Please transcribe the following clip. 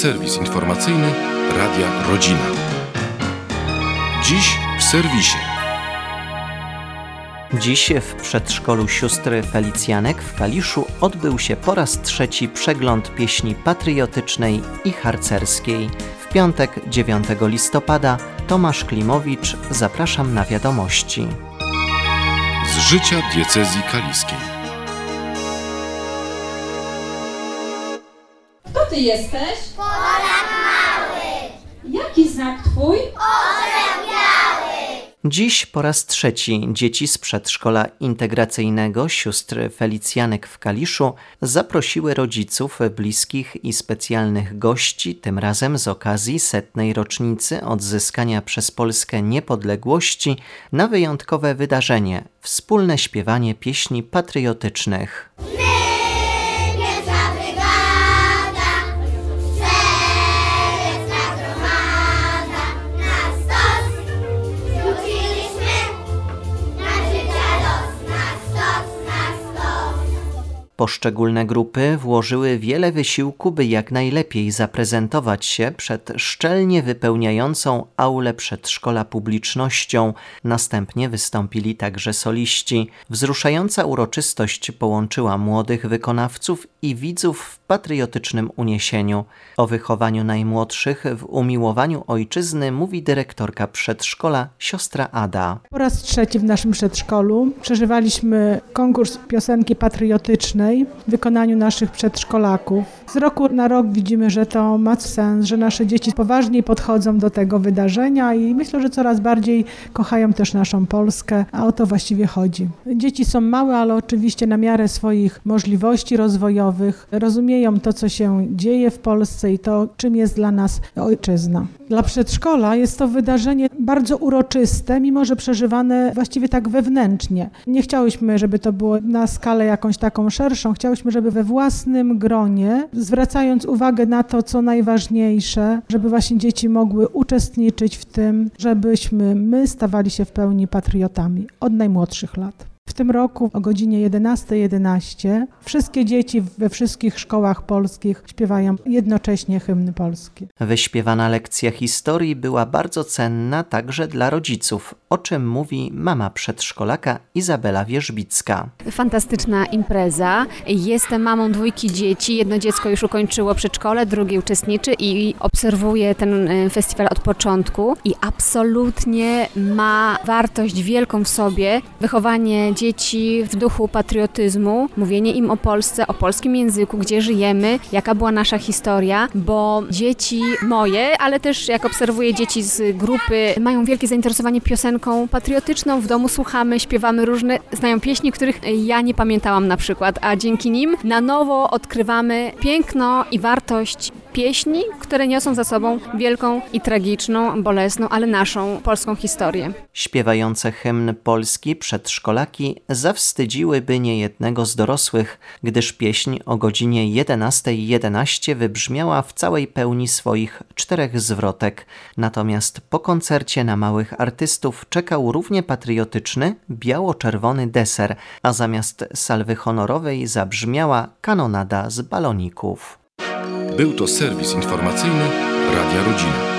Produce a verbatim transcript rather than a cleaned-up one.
serwis informacyjny Radia Rodzina. Dziś w serwisie. Dziś w przedszkolu sióstr Felicjanek w Kaliszu odbył się po raz trzeci przegląd pieśni patriotycznej i harcerskiej. W piątek dziewiątego listopada Tomasz Klimowicz, zapraszam na wiadomości. Z życia diecezji kaliskiej. Kto ty jesteś? Polak mały. Jaki znak twój? Orzeł biały. Dziś po raz trzeci dzieci z przedszkola integracyjnego sióstr Felicjanek w Kaliszu zaprosiły rodziców, bliskich i specjalnych gości, tym razem z okazji setnej rocznicy odzyskania przez Polskę niepodległości, na wyjątkowe wydarzenie – wspólne śpiewanie pieśni patriotycznych. Poszczególne grupy włożyły wiele wysiłku, by jak najlepiej zaprezentować się przed szczelnie wypełniającą aulę przedszkola publicznością. Następnie wystąpili także soliści. Wzruszająca uroczystość połączyła młodych wykonawców i widzów w patriotycznym uniesieniu. O wychowaniu najmłodszych w umiłowaniu ojczyzny mówi dyrektorka przedszkola siostra Ada. Po raz trzeci w naszym przedszkolu przeżywaliśmy konkurs piosenki patriotycznej w wykonaniu naszych przedszkolaków. Z roku na rok widzimy, że to ma sens, że nasze dzieci poważniej podchodzą do tego wydarzenia i myślę, że coraz bardziej kochają też naszą Polskę, a o to właściwie chodzi. Dzieci są małe, ale oczywiście na miarę swoich możliwości rozwojowych rozumieją to, co się dzieje w Polsce i to, czym jest dla nas ojczyzna. Dla przedszkola jest to wydarzenie bardzo uroczyste, mimo że przeżywane właściwie tak wewnętrznie. Nie chciałyśmy, żeby to było na skalę jakąś taką szerszą. Chciałyśmy, żeby we własnym gronie, zwracając uwagę na to, co najważniejsze, żeby właśnie dzieci mogły uczestniczyć w tym, żebyśmy my stawali się w pełni patriotami od najmłodszych lat. W tym roku o godzinie jedenasta jedenaście wszystkie dzieci we wszystkich szkołach polskich śpiewają jednocześnie hymny polskie. Wyśpiewana lekcja historii była bardzo cenna także dla rodziców, o czym mówi mama przedszkolaka Izabela Wierzbicka. Fantastyczna impreza. Jestem mamą dwójki dzieci. Jedno dziecko już ukończyło przedszkole, drugie uczestniczy i obserwuje ten festiwal od początku i absolutnie ma wartość wielką w sobie wychowanie dzieci w duchu patriotyzmu, mówienie im o Polsce, o polskim języku, gdzie żyjemy, jaka była nasza historia, bo dzieci moje, ale też jak obserwuję dzieci z grupy, mają wielkie zainteresowanie piosenką patriotyczną. W domu słuchamy, śpiewamy różne, znają pieśni, których ja nie pamiętałam na przykład, a dzięki nim na nowo odkrywamy piękno i wartość pieśni, które niosą za sobą wielką i tragiczną, bolesną, ale naszą polską historię. Śpiewające hymn polski przedszkolaki zawstydziłyby niejednego z dorosłych, gdyż pieśń o godzinie jedenasta jedenaście wybrzmiała w całej pełni swoich czterech zwrotek. Natomiast po koncercie na małych artystów czekał równie patriotyczny, biało-czerwony deser, a zamiast salwy honorowej zabrzmiała kanonada z baloników. Był to serwis informacyjny Radia Rodzina.